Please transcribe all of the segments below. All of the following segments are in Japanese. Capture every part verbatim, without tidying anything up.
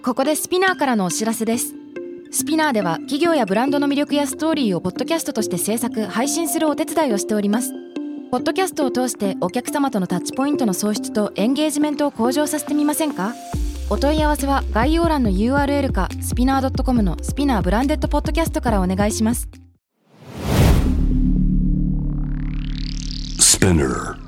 ここでスピナーからのお知らせです。スピナーでは企業やブランドの魅力やストーリーをポッドキャストとして制作・配信するお手伝いをしております。ポッドキャストを通してお客様とのタッチポイントの創出とエンゲージメントを向上させてみませんか？お問い合わせは概要欄の ユーアールエル かスピナー ドットコム のスピナーブランデッドポッドキャストからお願いします。スピナー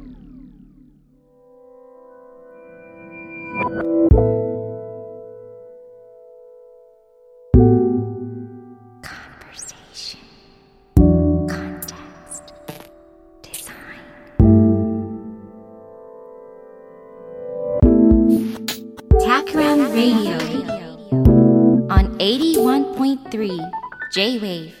on eighty-one point three J-Wave。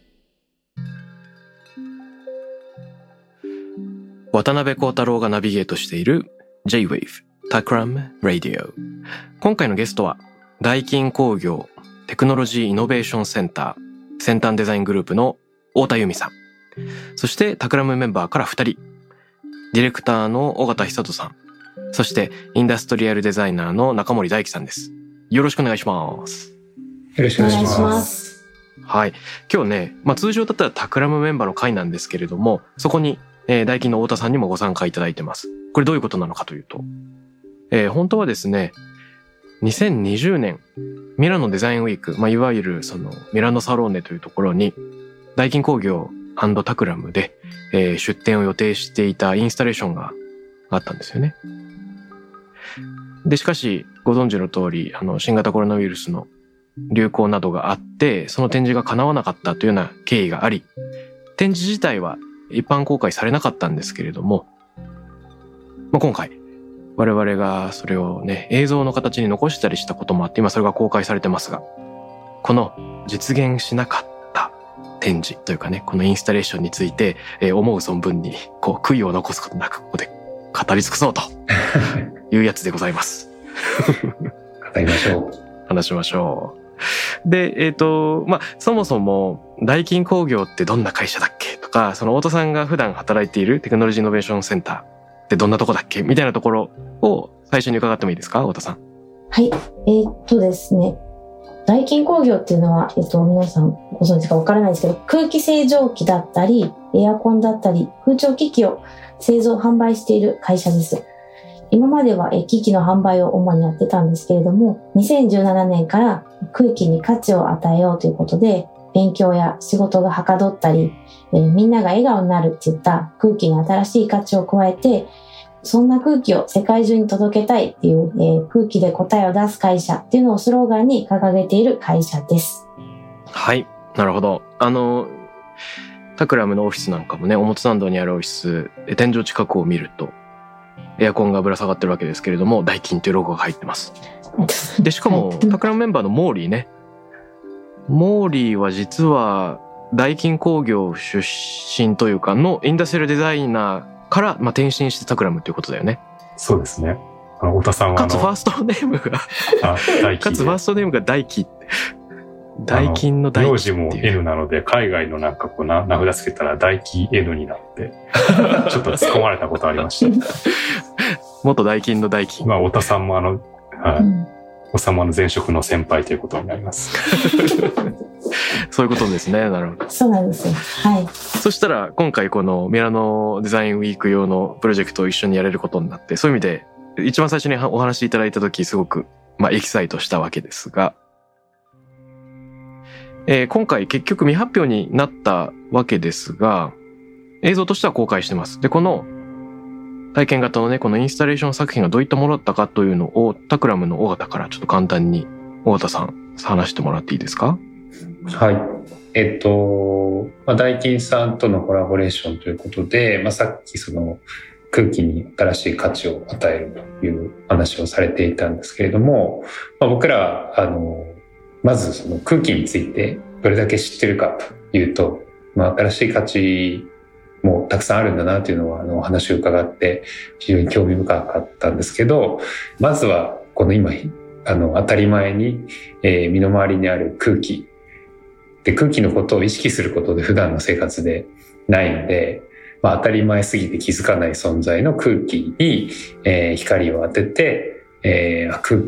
渡辺幸太郎がナビゲートしている J-Wave Takram Radio。 今回のゲストはダイキン工業テクノロジーイノベーションセンター先端デザイングループの太田由美さん、そしてタクラムメンバーからふたり、ディレクターの尾形久人さん、そしてインダストリアルデザイナーの中森大樹さんです。よろしくお願いします。 よろしくお願いします。 はい。今日ね、まあ通常だったらタクラムメンバーの会なんですけれども、そこに、えー、ダイキンの太田さんにもご参加いただいてます。これどういうことなのかというと、えー、本当はですね、にせんにじゅうねんミラノデザインウィーク、まあいわゆるそのミラノサローネというところにダイキン工業&タクラムで、えー、出展を予定していたインスタレーションがあったんですよね。で、しかしご存知の通り、あの新型コロナウイルスの流行などがあって、その展示が叶わなかったというような経緯があり、展示自体は一般公開されなかったんですけれども、まあ、今回我々がそれをね、映像の形に残したりしたこともあって、今それが公開されてますが、この実現しなかった展示というかね、このインスタレーションについて、えー、思う存分にこう悔いを残すことなくここで語り尽くそうというやつでございます。 語りましょう。 話しましょう。で、えっと、まあ、そもそも、ダイキン工業ってどんな会社だっけとか、その太田さんが普段働いているテクノロジーイノベーションセンターってどんなとこだっけみたいなところを最初に伺ってもいいですか、太田さん。 はい。えー、っとですね、ダイキン工業っていうのは、えっと、皆さんご存知かわからないですけど、空気清浄機だったり、エアコンだったり、空調機器を製造販売している会社です。今までは機器の販売を主にやってたんですけれども、にせんじゅうななねんから空気に価値を与えようということで、勉強や仕事がはかどったり、えー、みんなが笑顔になるっていった空気に新しい価値を加えて、そんな空気を世界中に届けたいっていう、えー、空気で答えを出す会社っていうのをスローガンに掲げている会社です。 はい、なるほど。あの、タクラムのオフィスなんかもね、表参道にあるオフィス、天井近くを見ると、エアコンがぶら下がってるわけですけれども、ダイキンというロゴが入ってます。で、しかも、タクラムメンバーのモーリーね。モーリーは実は、ダイキン工業出身というか、のインダストリアルデザイナーから、まあ、転身してタクラムということだよね。 そうですね。あの、太田さんはあの。 かつファーストネームがあ、ダイキン。かつファーストネームがダイキ。ダイキンのダイキ。 名字も N なので、海外のなんかこうな名札つけたらダイキ N になって、ちょっと突っ込まれたことありました。 元ダイキンのダイキン。 まあ、太田さんもあの、はい。うんおさまの前職の先輩ということになります。 そういうことですね。なるほど。 そうなんですよ。はい。 そしたら今回このミラノデザインウィーク用のプロジェクトを一緒にやれることになって、そういう意味で一番最初にお話しいただいた時すごくまあエキサイトしたわけですが、えー、今回結局未発表になったわけですが、映像としては公開してます。で、この体験型のね、このインスタレーション作品がどういったものだったかというのを、タクラムの尾形からちょっと簡単に、尾形さん、話してもらっていいですか？ はい。えっと、まあ、ダイキンさんとのコラボレーションということで、まあ、さっきその空気に新しい価値を与えるという話をされていたんですけれども、まあ、僕らは、あの、まずその空気についてどれだけ知ってるかというと、まあ、新しい価値もたくさんあるんだなというのはあの話を伺って非常に興味深かったんですけど、まずはこの今あの当たり前に、えー、身の回りにある空気で、空気のことを意識することで普段の生活でないので、まあ、当たり前すぎて気づかない存在の空気に、えー、光を当てて、えー、空気っ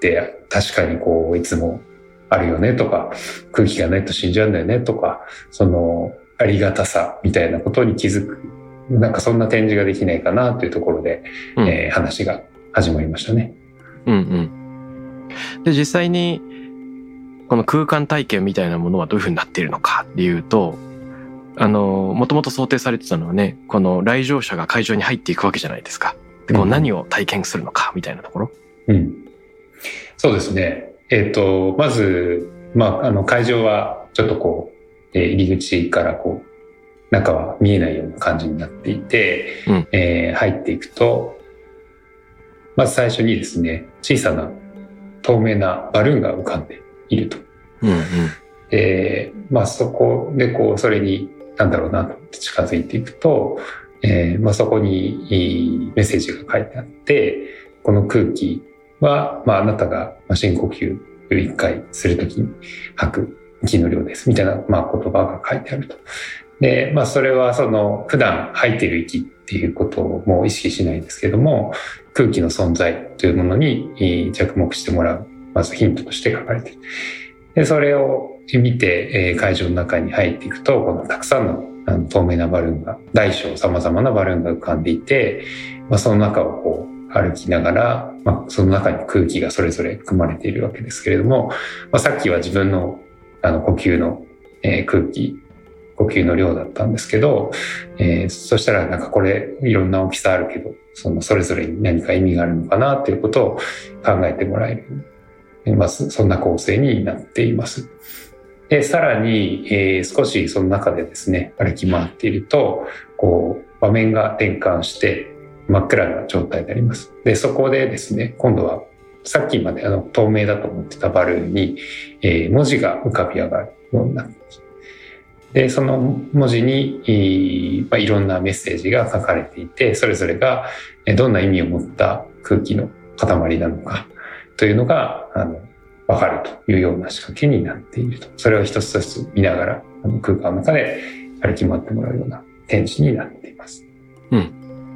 って確かにこういつもあるよねとか、空気がないと死んじゃうんだよねとか、そのありがたさみたいなことに気づく、なんかそんな展示ができないかなというところで、うんえー、話が始まりましたね。 うんうん。で、実際にこの空間体験みたいなものはどういう風になっているのかっていうと、あのもともと想定されてたのはね、この来場者が会場に入っていくわけじゃないですか。で、こう何を体験するのかみたいなところ。 うん、うん、そうですね。えっとまず、まあ、あの会場はちょっとこう、えー、入り口からこう中は見えないような感じになっていて、うんえー、入っていくと、まず最初にですね、小さな透明なバルーンが浮かんでいると。 うんうんでまあ、そこでこうそれになんだろうなと近づいていくと、えーまあ、そこにメッセージが書いてあって、この空気は、まあ、あなたが深呼吸を一回するときに吐く息の量ですみたいな、まあ、言葉が書いてあると。で、まあ、それはその普段吐いている息っていうことをもう意識しないですけども、空気の存在というものに着目してもらう、まずヒントとして書かれている。で、それを見て、えー、会場の中に入っていくと、このたくさんの、あの透明なバルーンが、大小様々なバルーンが浮かんでいて、まあ、その中をこう歩きながら、まあ、その中に空気がそれぞれ含まれているわけですけれども、まあ、さっきは自分のあの呼吸の、えー、空気、呼吸の量だったんですけど、えー、そしたらなんかこれいろんな大きさあるけど、そのそれぞれに何か意味があるのかなということを考えてもらえる。まあ、そんな構成になっています。で、さらに、えー、少しその中でですね、歩き回っていると、こう、場面が転換して真っ暗な状態であります。で、そこでですね、今度はさっきまであの透明だと思ってたバルーンに、えー、文字が浮かび上がるようになっています。で、その文字に、えーまあ、いろんなメッセージが書かれていて、それぞれがどんな意味を持った空気の塊なのか、というのがあの分かるというような仕掛けになっていると。それを一つ一つ見ながらあの空間の中で歩き回ってもらうような展示になっています。 うん、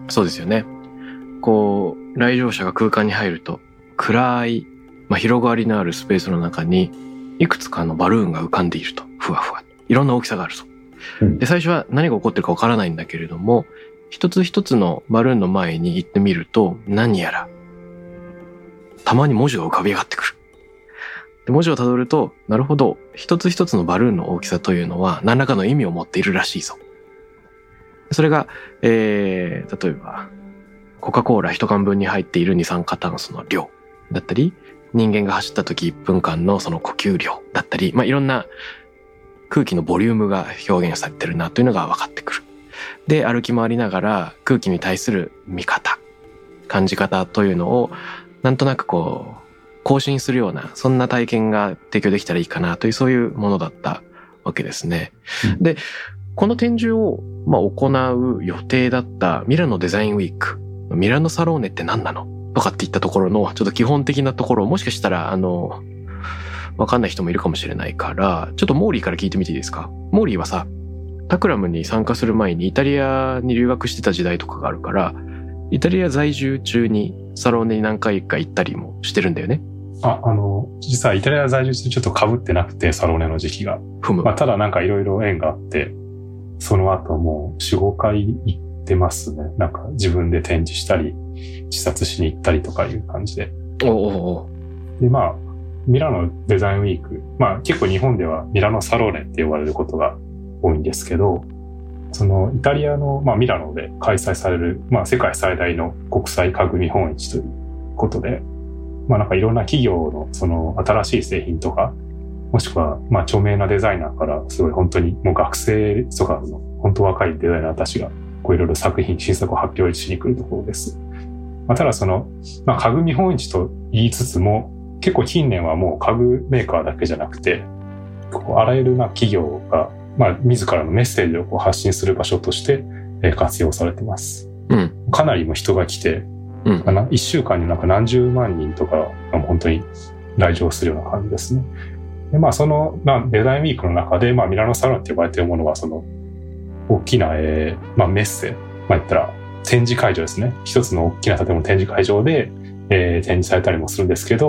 そうですよね。こう来場者が空間に入ると暗い、まあ、広がりのあるスペースの中にいくつかのバルーンが浮かんでいると。ふわふわ、いろんな大きさがあると。うん、で最初は何が起こってるかわからないんだけれども、一つ一つのバルーンの前に行ってみると何やらたまに文字が浮かび上がってくる。で文字をたどると、なるほど、一つ一つのバルーンの大きさというのは何らかの意味を持っているらしいぞ。それが、えー、例えばコカ・コーラ一缶分に入っている二酸化炭素の量だったり、人間が走った時いっぷんかんのその呼吸量だったり、まあ、いろんな空気のボリュームが表現されてるなというのが分かってくる。で、歩き回りながら空気に対する見方、感じ方というのをなんとなくこう更新するような、そんな体験が提供できたらいいかなという、そういうものだったわけですね。うん、で、この展示をまあ行う予定だったミラノデザインウィーク、ミラノサローネって何なのとかっていったところのちょっと基本的なところを、もしかしたらあのわかんない人もいるかもしれないから、ちょっとモーリーから聞いてみていいですか。モーリーはさ、タクラムに参加する前にイタリアに留学してた時代とかがあるから、イタリア在住中にサローネに何回か行ったりもしてるんだよね。 あ、あの、実はイタリア在住中ちょっと被ってなくて、サローネの時期が。 ふむ。 まあ、ただなんかいろいろ縁があって、その後もうよん、ごかい行ってますね。なんか自分で展示したり、視察しに行ったりとかいう感じで。 おおお。 で、まあ、ミラノデザインウィーク。まあ結構日本ではミラノサローネって呼ばれることが多いんですけど、そのイタリアの、まあ、ミラノで開催される、まあ、世界最大の国際家具見本市ということで、まあなんかいろんな企業のその新しい製品とか、もしくはまあ著名なデザイナーからすごい本当にもう学生とかの本当若いデザイナーたちがこういろいろ作品、新作を発表しに来るところです。まあ、ただその、まあ、家具見本市と言いつつも、結構近年はもう家具メーカーだけじゃなくて、こうあらゆるな企業がまあ、自らのメッセージをこう発信する場所として活用されてます。 うん、 かなりも人が来て、うん、いっしゅうかんになんか何十万人とかが本当に来場するような感じですね。で、まあ、その、まあ、デザインウィークの中で、まあ、ミラノサロンって呼ばれているものは、その、大きな、えー、まあ、メッセ、まあ、言ったら展示会場ですね。一つの大きな建物展示会場で、えー、展示されたりもするんですけど、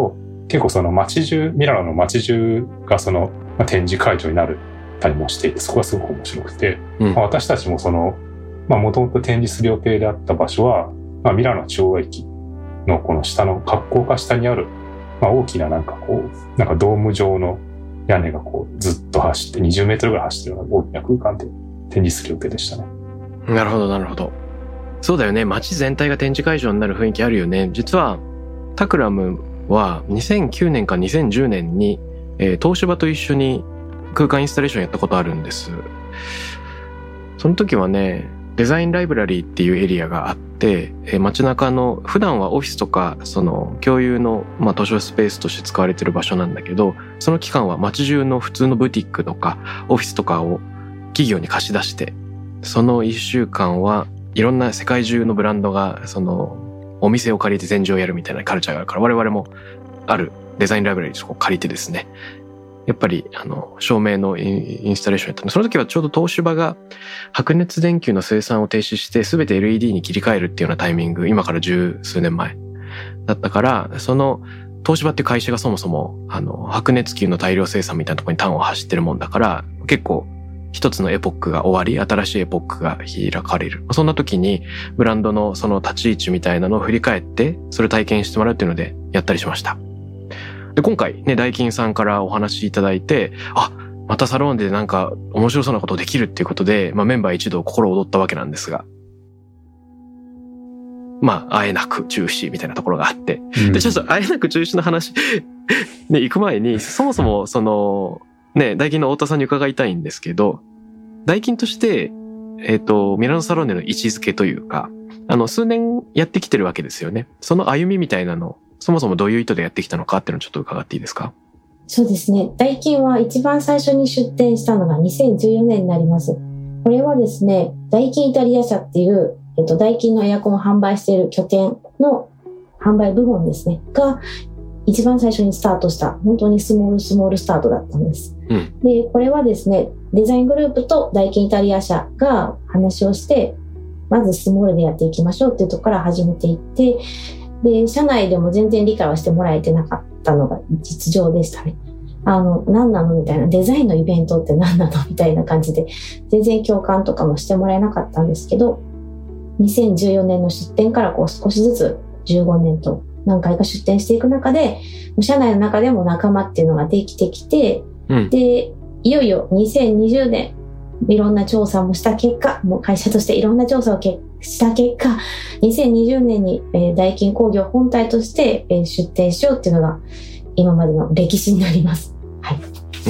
結構その街中、ミラノの街中がその、まあ、展示会場になるたりもしていて、そこがすごく面白くて、うんまあ、私たちもその、まあもともと展示する予定であった場所は、まあ、ミラノ中央駅のこの下の格好が下にある、まあ、大きななんかこう、なんかドーム状の屋根がこうずっと走ってにじゅうメートルぐらい走ってるような大きな空間で展示する予定でしたね。 なるほどなるほど。そうだよね。街全体が展示会場になる雰囲気あるよね。実はタクラムはにせんきゅうねんかにせんじゅうねんに、えー、東芝と一緒に空間インスタレーションやったことあるんです。その時はね、デザインライブラリーっていうエリアがあって、えー、街中の普段はオフィスとかその共有の、まあ、図書スペースとして使われてる場所なんだけど、その期間は街中の普通のブティックとかオフィスとかを企業に貸し出して、そのいっしゅうかんはいろんな世界中のブランドがそのお店を借りて展示をやるみたいなカルチャーがあるから、我々もあるデザインライブラリーを借りてですね、やっぱりあの照明のインスタレーションやったの。その時はちょうど東芝が白熱電球の生産を停止して全て エルイーディー に切り替えるっていうようなタイミング、今から十数年前だったから、その東芝っていう会社がそもそもあの白熱球の大量生産みたいなところに端を走ってるもんだから、結構一つのエポックが終わり、新しいエポックが開かれる。そんな時にブランドのその立ち位置みたいなのを振り返ってそれを体験してもらうっていうのでやったりしました。で今回ね、ダイキンさんからお話いただいて、あ、またサロンでなんか面白そうなことできるっていうことで、まあメンバー一同心躍ったわけなんですが、まあ、あえなく中止みたいなところがあって、うん、で、ちょっとあえなく中止の話ね、行く前に、そもそもそのね、ダイキンの太田さんに伺いたいんですけど、ダイキンとしてえっとミラノサロンでの位置づけというか、あの数年やってきてるわけですよね。その歩みみたいなの、そもそもどういう意図でやってきたのかっていうのをちょっと伺っていいですか？ そうですね。ダイキンは一番最初に出店したのがにせんじゅうよねんになります。これはですね、ダイキンイタリア社っていう、えっと、ダイキンのエアコンを販売している拠点の販売部門ですね、が一番最初にスタートした、本当にスモールスモールスタートだったんです。うん、で、これはですね、デザイングループとダイキンイタリア社が話をして、まずスモールでやっていきましょうっていうところから始めていって、で、社内でも全然理解はしてもらえてなかったのが実情でしたね。あの、何なのみたいな、デザインのイベントって何なのみたいな感じで、全然共感とかもしてもらえなかったんですけど、にせんじゅうよねんの出店からこう少しずつじゅうごねんと何回か出店していく中で、社内の中でも仲間っていうのができてきて、うん、で、いよいよにせんにじゅうねん、いろんな調査もした結果、もう会社としていろんな調査をした結果、にせんにじゅうねんに、えー、ダイキン工業本体として、えー、出店しようっていうのが今までの歴史になります。はい。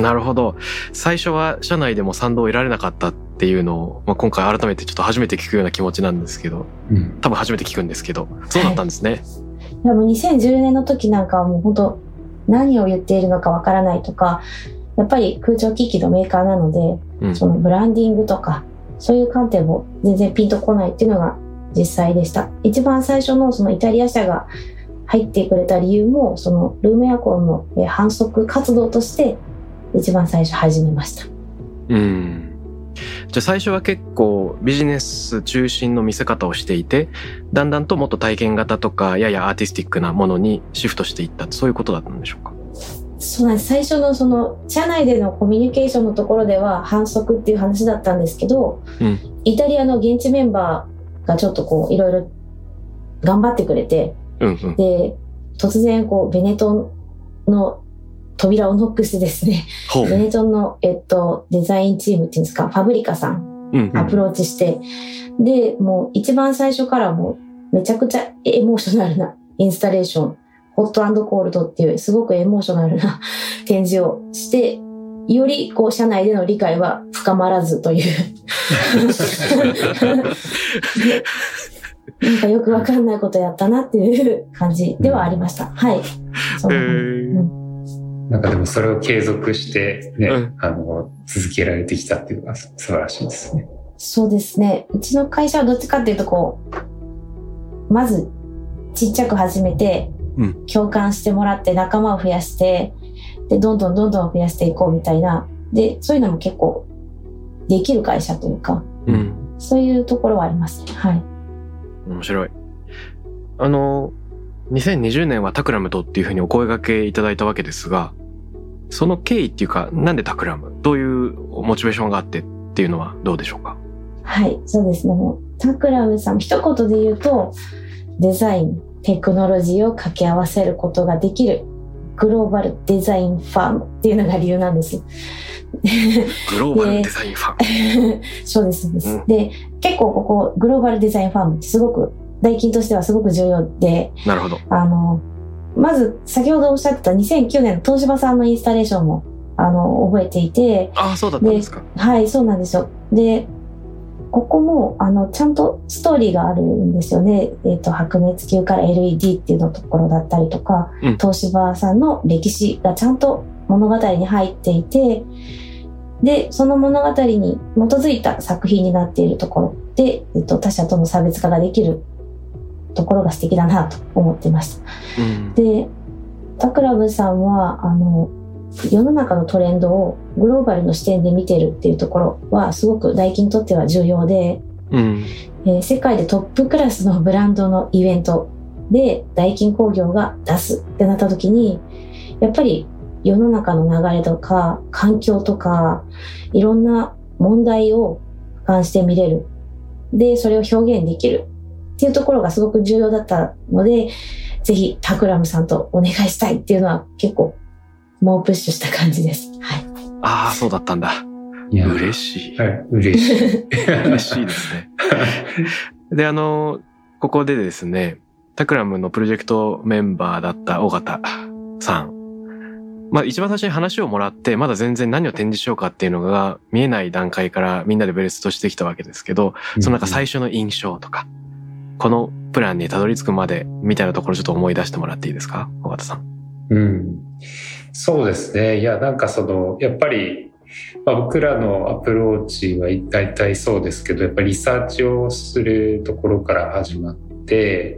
なるほど。最初は社内でも賛同を得られなかったっていうのを、まあ、今回改めてちょっと初めて聞くような気持ちなんですけど、うん、多分初めて聞くんですけど、そうだったんですね。はい、 でもにせんじゅうねんの時なんかはもう本当何を言っているのかわからないとか、やっぱり空調機器のメーカーなので、うん、そのブランディングとかそういう観点も全然ピンとこないっていうのが実際でした。一番最初のそのイタリア社が入ってくれた理由も、そのルームエアコンの販促活動として一番最初始めました。 うん。じゃあ最初は結構ビジネス中心の見せ方をしていて、だんだんともっと体験型とかややアーティスティックなものにシフトしていった、そういうことだったんでしょうか？ そうなんです。最初のその社内でのコミュニケーションのところでは反則っていう話だったんですけど、うん、イタリアの現地メンバーがちょっとこういろいろ頑張ってくれて、うんうん、で突然こうベネトンの扉をノックしてですね、ベネトンの、えっと、デザインチームっていうんですか、ファブリカさん、うんうん、アプローチして、でもう一番最初からもうめちゃくちゃエモーショナルなインスタレーション、ホット&コールドっていうすごくエモーショナルな展示をして、よりこう社内での理解は深まらずというなんかよくわかんないことやったなっていう感じではありました。はい。そう、えーうん、なんかでもそれを継続してね、うん、あの続けられてきたっていうのが素晴らしいですね。 そうですね。うちの会社はどっちかっていうとこうまずちっちゃく始めて、うん、共感してもらって仲間を増やして、でどんどんどんどん増やしていこうみたいな、でそういうのも結構できる会社というか、うん、そういうところはありますね。はい。 面白い。あのにせんにじゅうねんはタクラムとっていうふうにお声掛けいただいたわけですが、その経緯っていうか、なんでタクラム、どういうモチベーションがあってっていうのはどうでしょうか？ はい、そうですね。もうタクラムさん、一言で言うと、デザイン、テクノロジーを掛け合わせることができるグローバルデザインファームっていうのが理由なんです。 グローバルデザインファーム。 そうです、そうです、 うん。 で、結構ここグローバルデザインファームってすごくダイキンとしてはすごく重要で、 なるほど。 あの、まず先ほどおっしゃってたにせんきゅうねんの東芝さんのインスタレーションもあの覚えていて、 ああ、そうだったんですか。 はい、そうなんですよ。で、ここもあのちゃんとストーリーがあるんですよね。えっと、白熱球から エルイーディー っていうのところだったりとか、 うん、 東芝さんの歴史がちゃんと物語に入っていて、で、その物語に基づいた作品になっているところで、えっと、他社との差別化ができるところが素敵だなと思ってました。 うん、 で、タクラブさんは、あの、世の中のトレンドをグローバルの視点で見てるっていうところはすごくダイキンにとっては重要で、 うんえー、世界でトップクラスのブランドのイベントでダイキン工業が出すってなった時に、やっぱり世の中の流れとか環境とかいろんな問題を俯瞰して見れる。で、それを表現できるっていうところがすごく重要だったので、ぜひタクラムさんとお願いしたいっていうのは結構もうプッシュした感じです。はい。 ああ、そうだったんだ。 いや嬉しい。 はい、嬉しい。 嬉しいですね。で、あの、ここでですね、タクラムのプロジェクトメンバーだった尾形さん。まあ一番最初に話をもらって、まだ全然何を展示しようかっていうのが見えない段階からみんなでブレストしてきたわけですけど、そのなんか最初の印象とか、このプランにたどり着くまでみたいなところちょっと思い出してもらっていいですか、尾形さん。 うん。そうですね。いや、なんかその、やっぱり、まあ、僕らのアプローチは大体そうですけど、やっぱりリサーチをするところから始まって、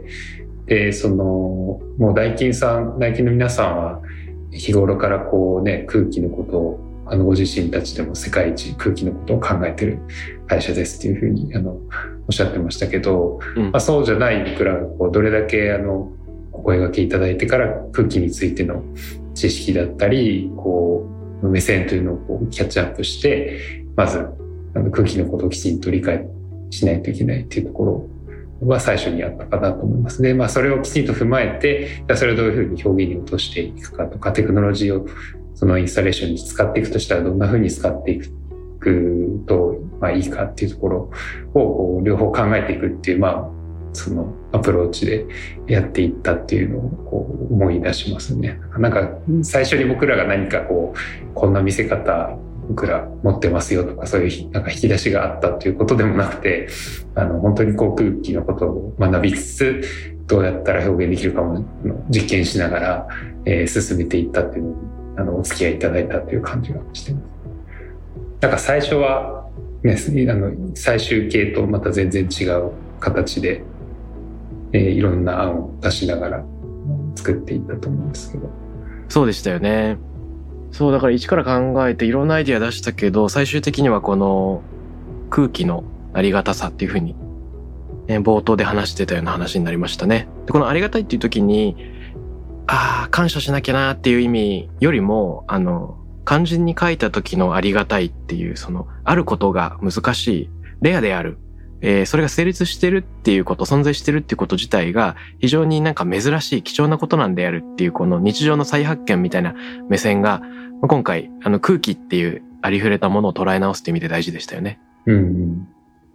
で、その、もうダイキンさん、ダイキンの皆さんは日頃からこうね、空気のことを、あの、ご自身たちでも世界一空気のことを考えてる会社ですっていうふうに、あの、おっしゃってましたけど、うんまあ、そうじゃない僕らがこう、どれだけあの、お声掛けいただいてから空気についての知識だったり、こう、目線というのをこうキャッチアップして、まずあの空気のことをきちんと理解しないといけないっていうところは最初にあったかなと思いますね。まあそれをきちんと踏まえて、それをどういうふうに表現に落としていくかとか、テクノロジーをそのインスタレーションに使っていくとしたらどんなふうに使っていくとまあいいかっていうところをこう両方考えていくっていう、まあそのアプローチでやっていったっていうのをこう思い出しますね。なんか最初に僕らが何かこうこんな見せ方僕ら持ってますよとかそういうなんか引き出しがあったということでもなくて、あの本当にこう空気のことを学びつつどうやったら表現できるかも実験しながら、えー、進めていったっていうのにあのお付き合いいただいたという感じがしてます。なんか最初はね、あの最終形とまた全然違う形でえー、いろんな案を出しながら作っていったと思うんですけど。 そうでしたよね。そうだから一から考えていろんなアイディア出したけど、最終的にはこの空気のありがたさっていうふうに、えー、冒頭で話してたような話になりましたね。でこのありがたいっていう時に、ああ感謝しなきゃなっていう意味よりも、あの漢字に書いた時のありがたいっていう、そのあることが難しい、レアである。えー、それが成立してるっていうこと、存在してるっていうこと自体が非常になんか珍しい貴重なことなんであるっていう、この日常の再発見みたいな目線が今回あの空気っていうありふれたものを捉え直すっていう意味で大事でしたよね。 うん、うん。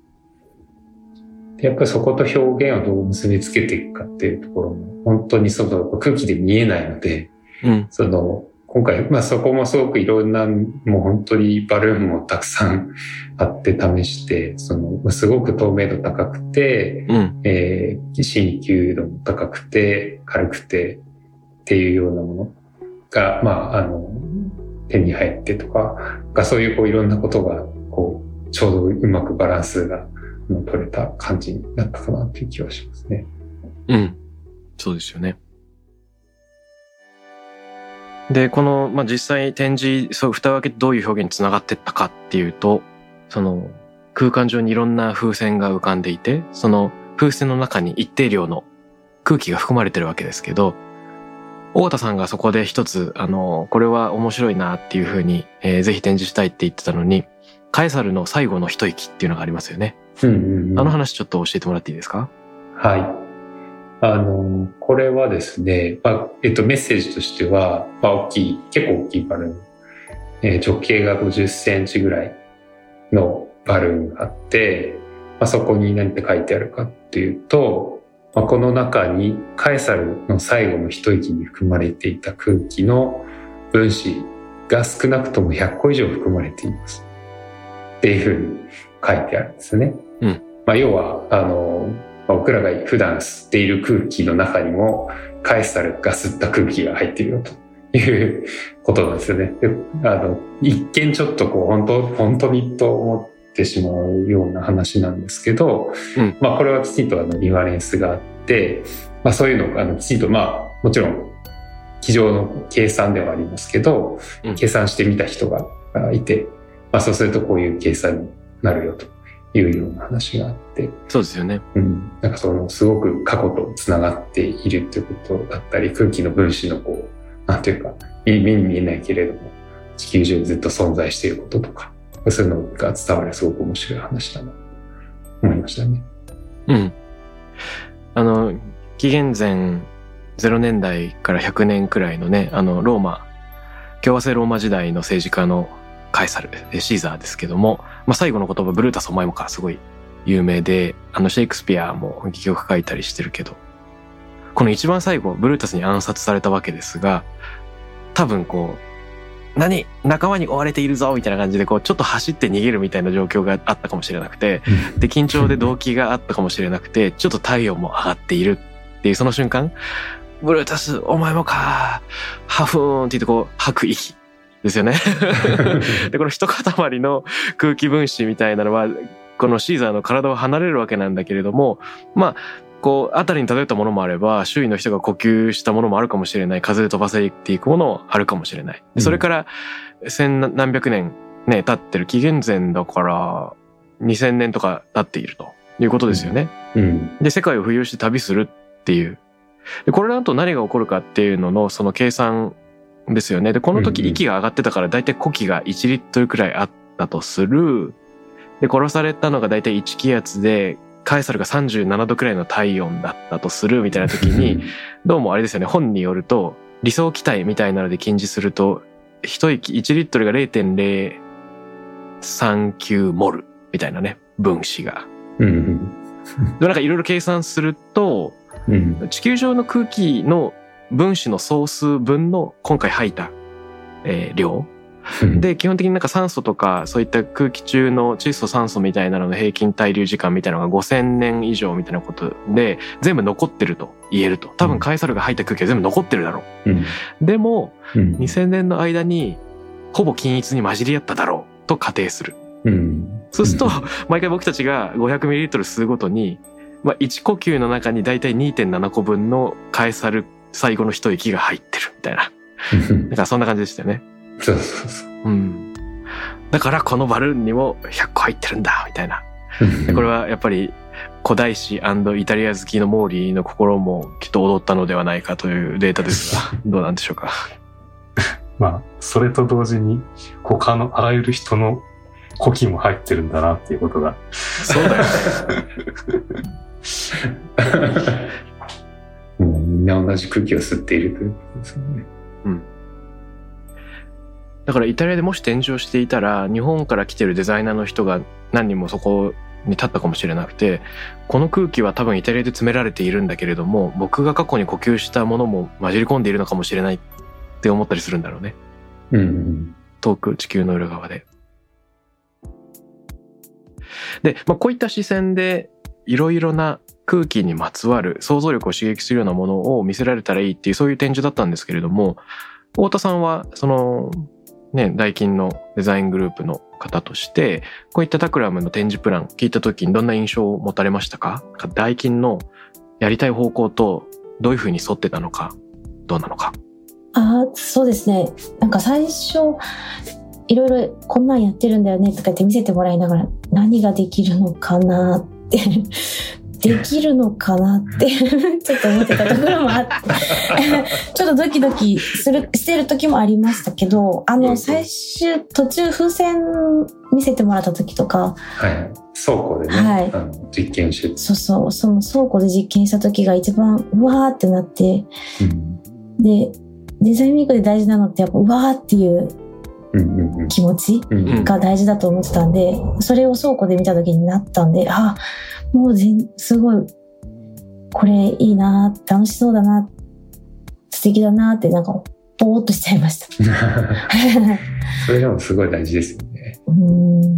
やっぱりそこと表現をどう結びつけていくかっていうところも本当にその空気で見えないので、うん、その今回、まあそこもすごくいろんな、もう本当にバルーンもたくさんあって試して、その、すごく透明度高くて、うん、えー、深球度も高くて、軽くてっていうようなものが、まあ、あの、手に入ってとか、がそういうこういろんなことが、こう、ちょうどうまくバランスが取れた感じになったかなっていう気はしますね。 うん。そうですよね。で、この、まあ、実際展示、そう、蓋を開けてどういう表現につながっていったかっていうと、その、空間上にいろんな風船が浮かんでいて、その風船の中に一定量の空気が含まれてるわけですけど、尾形さんがそこで一つ、あの、これは面白いなっていうふうに、えー、ぜひ展示したいって言ってたのに、カエサルの最後の一息っていうのがありますよね。 うんうんうん、 あの話ちょっと教えてもらっていいですか？ はい。あの、これはですね、まあ、えっと、メッセージとしては、まあ、大きい、結構大きいバルーン、えー、直径がごじゅっセンチぐらいのバルーンがあって、まあ、そこに何て書いてあるかっていうと、まあ、この中にカエサルの最後の一息に含まれていた空気の分子が少なくともひゃっこ以上含まれていますっていうふうに書いてあるんですね。 うん。 まあ、要はあの、まあ、僕らが普段吸っている空気の中にもカエサルが吸った空気が入っているよということなんですよね。で、あの一見ちょっとこう本当本当にと思ってしまうような話なんですけど、うん、まあこれはきちんとあのリファレンスがあって、まあそういうのがあのきちんとまあもちろん机上の計算ではありますけど、うん、計算してみた人がいて、まあそうするとこういう計算になるよというような話があって、 そうですよね。 うん、なんかそのすごく過去とつながっているということだったり、空気の分子のこうなんていうか目に見えないけれども地球上にずっと存在していることとか、そういうのが伝わるすごく面白い話だなと思いましたね。 うん。あの紀元前ゼロねんだいからひゃくねんくらいのね、あのローマ共和制ローマ時代の政治家のカエサルシーザーですけども、まあ、最後の言葉ブルータスお前もかすごい有名で、あのシェイクスピアも戯曲書いたりしてるけど、この一番最後ブルータスに暗殺されたわけですが、多分こう何仲間に追われているぞみたいな感じでこうちょっと走って逃げるみたいな状況があったかもしれなくて、で緊張で動機があったかもしれなくて、ちょっと体温も上がっているっていうその瞬間、ブルータスお前もかハフーンって言ってこう吐く息ですよねでこの一塊の空気分子みたいなのはこのシーザーの体を離れるわけなんだけれども、まあこう辺りに漂ったものもあれば周囲の人が呼吸したものもあるかもしれない、風で飛ばせていくものもあるかもしれない。それから千何百年ね経ってる、紀元前だからにせんねんとか経っているということですよね、うんうん、で世界を浮遊して旅するっていう、でこれだと何が起こるかっていうののその計算ですよね。でこの時息が上がってたからだいたい呼気がいちリットルくらいあったとする。で殺されたのがだいたいいち気圧でカエサルがさんじゅうななどくらいの体温だったとするみたいな時にどうもあれですよね、本によると理想気体みたいなので近似すると一息いちリットルが れいてんれいさんきゅうモルみたいなね分子が、うん、でなんかいろいろ計算すると、うん、地球上の空気の分子の総数分の今回吐いた、えー、量で、基本的になんか酸素とかそういった空気中の窒素酸素みたいなのの平均滞留時間みたいなのがごせんねん以上みたいなことで全部残ってると言えると。多分カエサルが吐いた空気は全部残ってるだろう、うん、でも、うん、にせんねんの間にほぼ均一に混じり合っただろうと仮定する、うん、そうすると毎回僕たちが ごひゃくミリリットル 吸うごとに、まあ、いち呼吸の中にだいたい にてんなな 個分のカエサル最後の一息が入ってるみたいなだからそんな感じでしたよね。 そうそうそう、 うん、だからこのバルーンにもひゃっこ入ってるんだみたいなでこれはやっぱり古代史&イタリア好きのモーリーの心もきっと踊ったのではないかというデータですがどうなんでしょうかまあそれと同時に他のあらゆる人の呼気も入ってるんだなっていうことがそうだよねもうみんな同じ空気を吸っているということですよね。うん。 だからイタリアでもし展示をしていたら日本から来てるデザイナーの人が何人もそこに立ったかもしれなくて、この空気は多分イタリアで詰められているんだけれども僕が過去に呼吸したものも混じり込んでいるのかもしれないって思ったりするんだろうね。うん、うん、遠く地球の裏側で。で、まあ、こういった視線でいろいろな空気にまつわる想像力を刺激するようなものを見せられたらいいっていうそういう展示だったんですけれども、太田さんはそのねダイキンのデザイングループの方としてこういったタクラムの展示プラン聞いた時にどんな印象を持たれましたか？ダイキンのやりたい方向とどういうふうに沿ってたのかどうなのか。 ああ、そうですね。なんか最初いろいろこんなんやってるんだよねとか言って見せてもらいながら何ができるのかなってできるのかなってちょっと思ってたところもあってちょっとドキドキするしてる時もありましたけど、あの最終途中風船見せてもらった時とか、 はい、倉庫でね、はい、あの実験して、 そうそう、その倉庫で実験した時が一番うわーってなって、うん、でデザインウィークで大事なのってやっぱうわーっていう気持ちが大事だと思ってたんで、それを倉庫で見た時になったんで、あ、もう全すごいこれいいな、楽しそうだな、素敵だなってなんかぼーっとしちゃいましたそれでもすごい大事ですよね。 うん、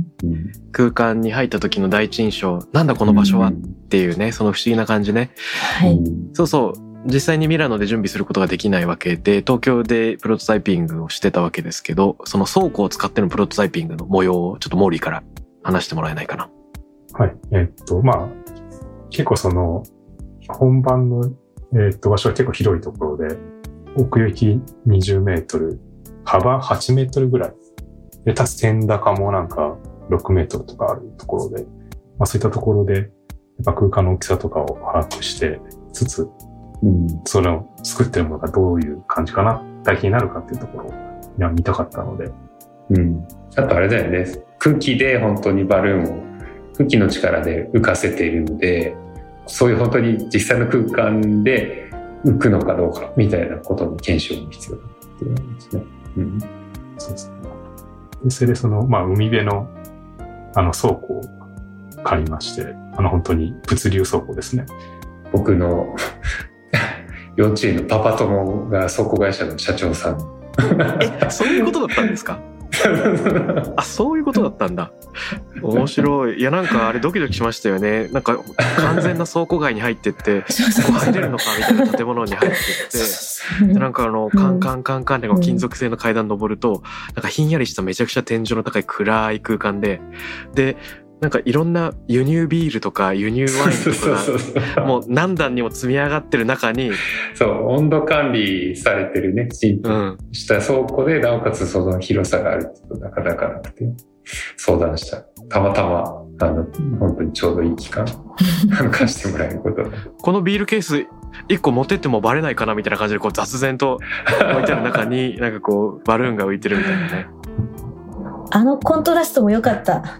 空間に入った時の第一印象、なんだこの場所はっていうね、その不思議な感じね、 はい、 そうそう、実際にミラノで準備することができないわけで、東京でプロトタイピングをしてたわけですけど、その倉庫を使ってのプロトタイピングの模様をちょっとモーリーから話してもらえないかな。 はい。えっと、まあ、結構その、本番の、えっと、場所は結構広いところで、奥行きにじゅうメートル、幅はちメートルぐらい。で、たす天高もなんかろくメートルとかあるところで、まあそういったところで、やっぱ空間の大きさとかを把握してつつ、うん、それを作ってるものがどういう感じかな、体験になるかっていうところを見たかったので。 うん。あとあれだよね。空気で本当にバルーンを空気の力で浮かせているので、そういう本当に実際の空間で浮くのかどうかみたいなことの検証も必要だっていうことですね。うん。 そうですね。で、それでその、まあ海辺のあの倉庫を借りまして、あの本当に物流倉庫ですね。 僕の幼稚園のパパ友が倉庫会社の社長さん。 え、そういうことだったんですか？あ、そういうことだったんだ。面白い。いや、なんかあれドキドキしましたよね。なんか完全な倉庫街に入ってって、ここ入れるのかみたいな建物に入ってって、でなんかあのカンカンカンカンで金属製の階段登ると、なんかひんやりしためちゃくちゃ天井の高い暗い空間で、でなんかいろんな輸入ビールとか輸入ワインとかがもう何段にも積み上がってる中に、 そう温度管理されてるね、きちんとした倉庫で、なおかつその広さがあるってことなかなかなくて相談した。たまたまあの本当にちょうどいい期間貸してもらえること。 このビールケース一個持ってってもバレないかなみたいな感じでこう雑然と置いてある中になんかこうバルーンが浮いてるみたいなね。 あのコントラストも良かった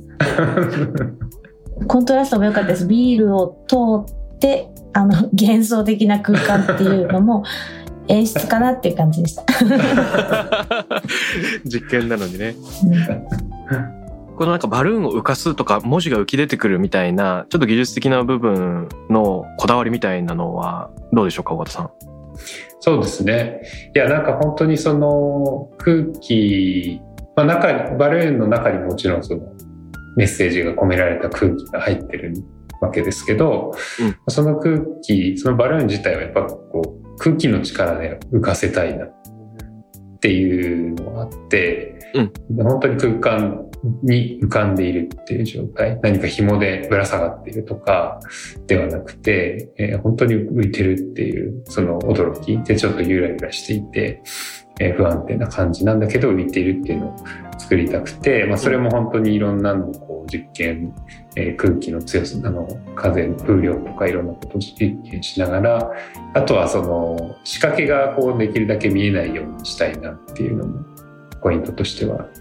コントラストも良かったです。ビールを通ってあの幻想的な空間っていうのも演出かなっていう感じでした実験なのにね、うん、このなんかバルーンを浮かすとか文字が浮き出てくるみたいなちょっと技術的な部分のこだわりみたいなのはどうでしょうか、尾形さん。 そうですね。いや、なんか本当にその空気、まあ、中にバルーンの中にもちろんそのメッセージが込められた空気が入ってるわけですけど、うん、その空気、そのバルーン自体はやっぱこう空気の力で浮かせたいなっていうのがあって、うん、本当に空間に浮かんでいるっていう状態、何か紐でぶら下がっているとかではなくて、えー、本当に浮いてるっていうその驚きでちょっとゆらゆらしていて、えー、不安定な感じなんだけど浮いているっていうのを作りたくて、まあ、それも本当にいろんなのをこう実験、えー、空気の強さ、あの風の風量とかいろんなことを実験しながら、あとはその仕掛けがこうできるだけ見えないようにしたいなっていうのもポイントとしてはあって、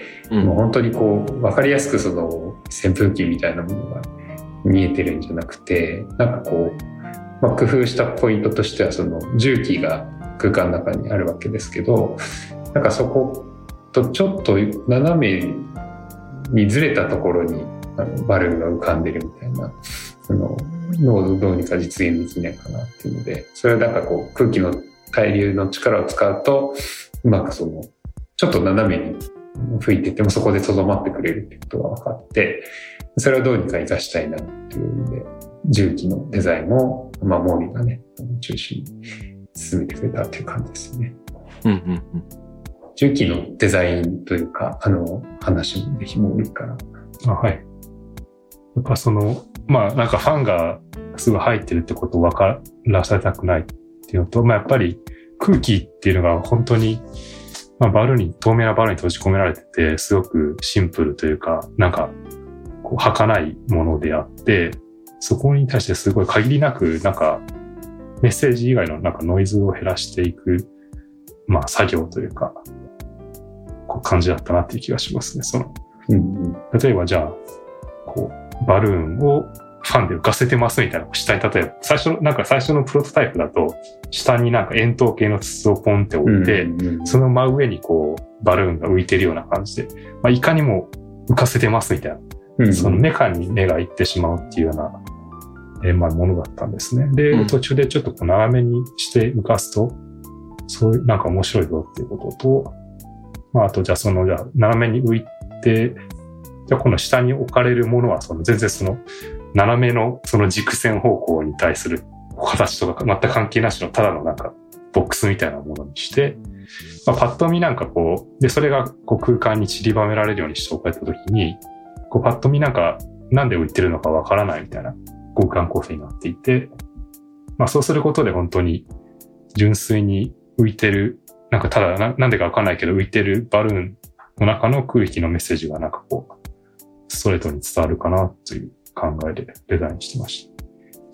うん、もう本当にこう分かりやすくその扇風機みたいなものが見えてるんじゃなくて、なんかこう、まあ、工夫したポイントとしてはその重機が空間の中にあるわけですけど、なんかそことちょっと斜めにずれたところにあのバルーンが浮かんでるみたいな、そののをどうにか実現できないかなっていうので、それはなんかこう空気の対流の力を使うとうまくそのちょっと斜めに吹いててもそこでとどまってくれるってことが分かって、それをどうにか活かしたいなっていうので、重機のデザインも、まあ、モーリーがね中心に進めてくれたっていう感じですね。 うんうんうん、 重機のデザインというか、あの話もぜひモーリーから。 あ、はい。やっぱそのまあなんかファンがすぐ入ってるってことを分からせたくないっていうのと、まあやっぱり空気っていうのが本当にまあ、バルーンに、透明なバルーンに閉じ込められてて、すごくシンプルというか、なんか、こう、儚いものであって、 そこに対してすごい限りなくなんかメッセージ以外のなんかノイズを減らしていく、まあ作業というか、こう感じだったなっていう気がしますね。その、うん、例えばじゃあ、こう、バルーンをファンで浮かせてますみたいな、下に例えば、最初、なんか最初のプロトタイプだと、下になんか円筒形の筒をポンって置いて、うんうんうん、その真上にこう、バルーンが浮いてるような感じで、まあ、いかにも浮かせてますみたいな、うんうん、そのメカに目がいってしまうっていうような、えー、まあ、ものだったんですね。で、うん、途中でちょっとこう斜めにして浮かすと、そういう、なんか面白いぞっていうことと、まあ、あと、じゃあその、じゃあ、斜めに浮いて、じゃあこの下に置かれるものは、その、全然その、斜めのその軸線方向に対する形とか全く関係なしのただのなんかボックスみたいなものにして、まあ、パッと見なんかこう、で、それがこう空間に散りばめられるようにしておかれたときに、こうパッと見なんかなんで浮いてるのかわからないみたいな空間構成になっていて、まあそうすることで本当に純粋に浮いてる、なんかただ な, なんでかわかんないけど浮いてるバルーンの中の空気のメッセージがなんかこう、ストレートに伝わるかなという考えでデザインしてました。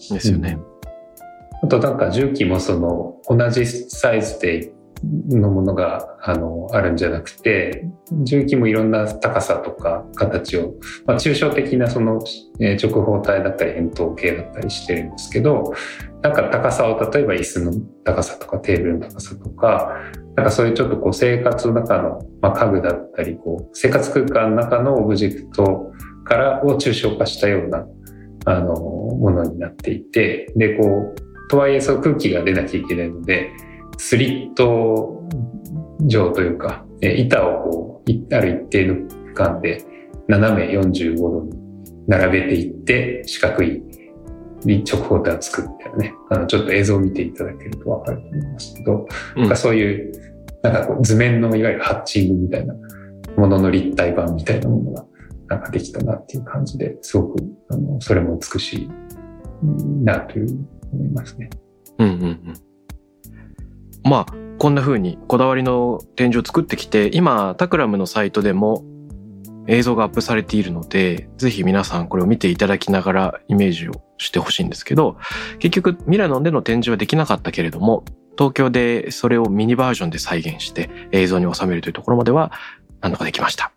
ですよね。 うん、あとなんか重機もその同じサイズでのものが あのあるんじゃなくて、重機もいろんな高さとか形を、まあ、抽象的なその、えー、直方体だったり円筒形だったりしてるんですけど、なんか高さを例えば椅子の高さとかテーブルの高さとか、なんかそういうちょっとこう生活の中の、まあ、家具だったりこう生活空間の中のオブジェクトからを抽象化したようなあのものになっていて、でこうとはいえそう空気が出なきゃいけないのでスリット状というか板をこうある一定の間で斜めよんじゅうごどに並べていって四角い直方体を作るみたいなね、あのちょっと映像を見ていただけると分かると思いますけど、うん、なんかそういうなんかこう図面のいわゆるハッチングみたいなものの立体版みたいなものがなんかできたなっていう感じで、すごくあのそれも美しいなという思いますね。 うんうんうん。まあこんな風にこだわりの展示を作ってきて、今タクラムのサイトでも映像がアップされているので、ぜひ皆さんこれを見ていただきながらイメージをしてほしいんですけど、結局ミラノでの展示はできなかったけれども、東京でそれをミニバージョンで再現して映像に収めるというところまでは何とかできました。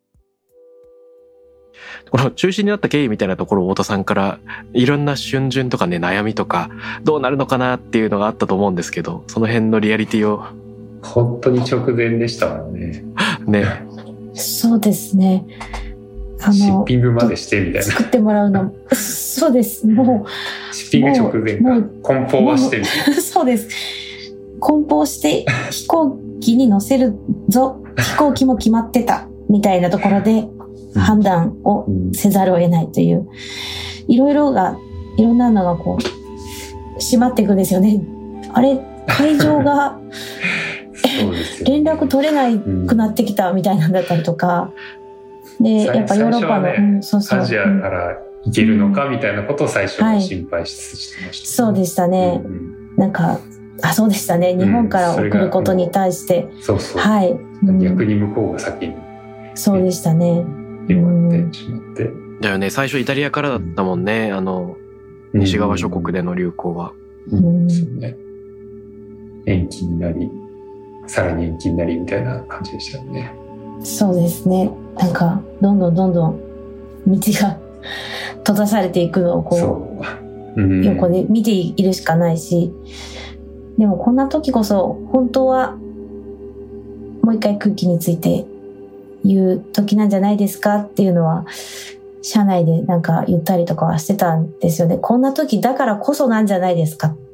この中止になった経緯みたいなところを太田さんからいろんな逡巡とかね、悩みとかどうなるのかなっていうのがあったと思うんですけど、その辺のリアリティを。 本当に直前でしたからね。 ね。 そうですね。 あのシッピングまでしてみたいな。 作ってもらうの。そうです。もう。 シッピング直前か。梱包はしてみたいな。 そうです。梱包して飛行機に乗せるぞ。飛行機も決まってた。みたいなところで判断をせざるを得ないという。いろいろが、いろんなのがこう、閉まっていくんですよね。あれ、会場が、そうですよね、連絡取れなくなってきたみたいなんだったりとか、うん、でやっぱヨーロッパの、ね、うん、そうそう、 アジアから行けるのかみたいなことを最初は心配してました、ね、 はい、そうでしたね、うん、なんかあそうでしたね、日本から送ることに対して、 うん、そうそう、 はい、 うん、逆に向こうが先に、 そうでしたね、 広がってしまって、 だよね、最初イタリアからだったもんね、あの西側諸国での流行は、 うん、うんですね、延期になりさらに延期になりみたいな感じでしたよね。 そうですね。なんかどんどんどんどん道が閉ざされていくのをこう、うん、横で見ているしかないし、でもこんな時こそ本当はもう一回空気について言う時なんじゃないですかっていうのは社内でなんか言ったりとかはしてたんですよね。こんな時だからこそなんじゃないですかって。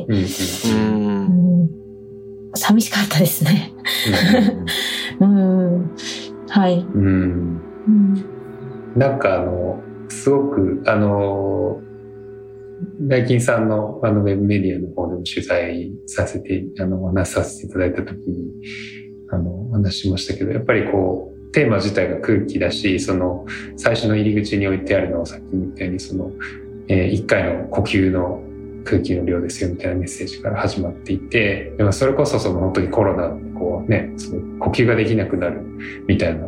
うんうんうん、寂しかったですね。うん、うん、はい。うん、 うん、なんかあのすごくあの大金さんのあのウェブメディアの方でも取材させてあのお話しさせていただいた時にあのお話ししましたけど、やっぱりこうテーマ自体が空気だし、その最初の入り口に置いてあるのをさっき言ったようにその、えー、いっかいの呼吸の空気の量ですよみたいなメッセージから始まっていて、でもそれこそその本当にコロナこうね、その呼吸ができなくなるみたいな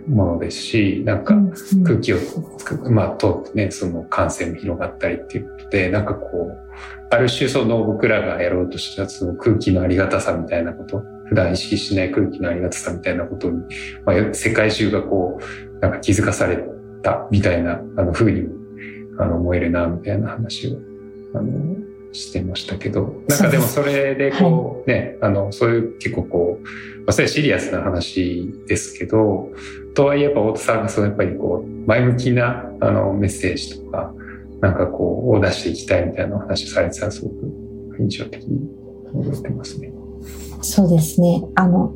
ものですし、なんか空気をまあ通ってね、その感染も広がったりっていうことで、なんかこうある種その僕らがやろうとしたその空気のありがたさみたいなこと、普段意識しない空気のありがたさみたいなことに、まあ、世界中がこうなんか気づかされたみたいなあの風にもあの思えるなみたいな話をあのしてましたけど、なんかでもそれでこうね、あのそういう結構こう、まあ、それはシリアスな話ですけど、とはいえやっぱ太田さんがそうやっぱりこう前向きなあのメッセージとかなんかこうを出していきたいみたいな話されてたらすごく印象的に覚えてますね。 そうですね。あの、うん、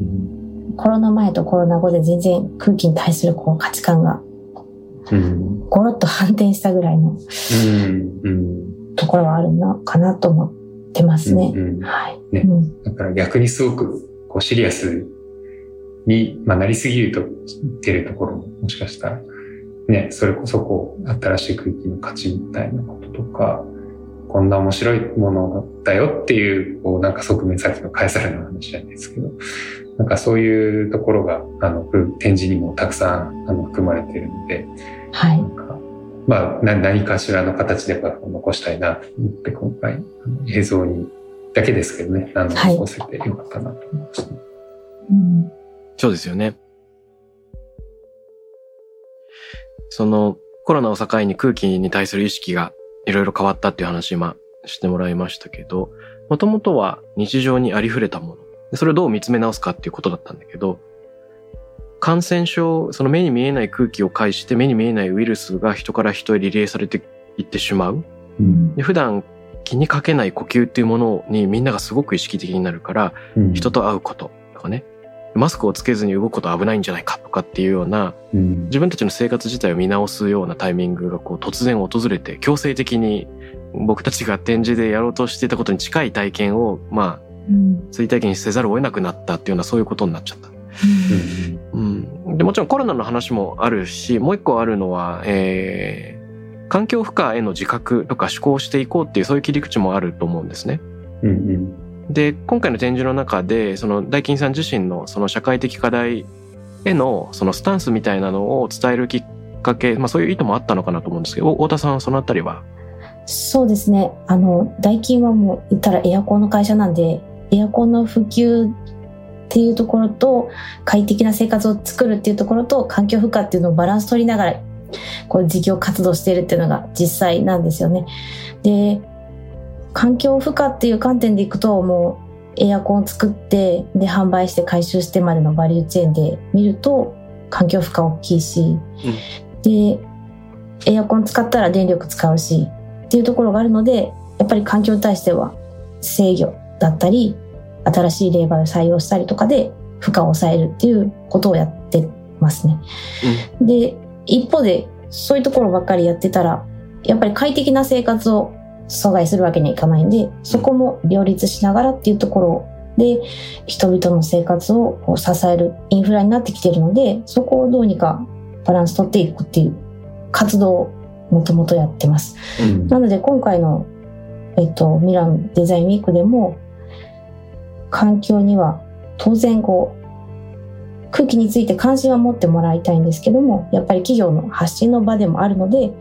コロナ前とコロナ後で全然空気に対するこう価値観がゴロッと反転したぐらいの、うんうんところはあるのかなと思ってますね。うんうん、はい。 ね、うん。だから逆にすごくこうシリアスに、まあ、なりすぎると出るところももしかしたらね、それこそこう新しい空気の価値みたいなこととか、こんな面白いものだよっていうこうなんか側面、さっきのカエサルの話じゃないですけど、なんかそういうところがあの展示にもたくさんあの含まれているので、 はい。 なんかまあ、何かしらの形で残したいなと思って今回映像にだけですけどね、あの、はい、残せてよかったなと思いました、ね。 うん、そうですよね。そのコロナを境に空気に対する意識がいろいろ変わったっていう話今してもらいましたけど、もともとは日常にありふれたもの、それをどう見つめ直すかっていうことだったんだけど、感染症、その目に見えない空気を介して目に見えないウイルスが人から人へリレーされていってしまう。うん、で普段気にかけない呼吸っていうものにみんながすごく意識的になるから、うん、人と会うこととかね、マスクをつけずに動くことは危ないんじゃないかとかっていうような、うん、自分たちの生活自体を見直すようなタイミングがこう突然訪れて、強制的に僕たちが展示でやろうとしていたことに近い体験をまあ、うん、追体験にせざるを得なくなったっていうような、そういうことになっちゃった。うんうん、でもちろんコロナの話もあるし、もう一個あるのは、えー、環境負荷への自覚とか思考をしていこうっていう、そういう切り口もあると思うんですね。うんうん、で今回の展示の中でそのダイキンさん自身のその社会的課題へのそのスタンスみたいなのを伝えるきっかけ、まあ、そういう意図もあったのかなと思うんですけど、太田さんはそのあたりは？ そうですね、あのダイキンはもう言ったらエアコンの会社なんで、エアコンの普及っていうところと快適な生活を作るっていうところと環境負荷っていうのをバランス取りながらこう事業活動しているっていうのが実際なんですよね。で、環境負荷っていう観点でいくと、もうエアコンを作ってで販売して回収してまでのバリューチェーンで見ると環境負荷大きいし、うん、でエアコン使ったら電力使うしっていうところがあるので、やっぱり環境に対しては制御だったり新しいレーバーを採用したりとかで負荷を抑えるっていうことをやってますね。うん、で、一方でそういうところばっかりやってたら、やっぱり快適な生活を阻害するわけにはいかないんで、そこも両立しながらっていうところで人々の生活をこう支えるインフラになってきているので、そこをどうにかバランス取っていくっていう活動をもともとやってます。うん、なので今回の、えっと、ミラノデザインウィークでも環境には当然こう空気について関心は持ってもらいたいんですけども、やっぱり企業の発信の場でもあるので、うん、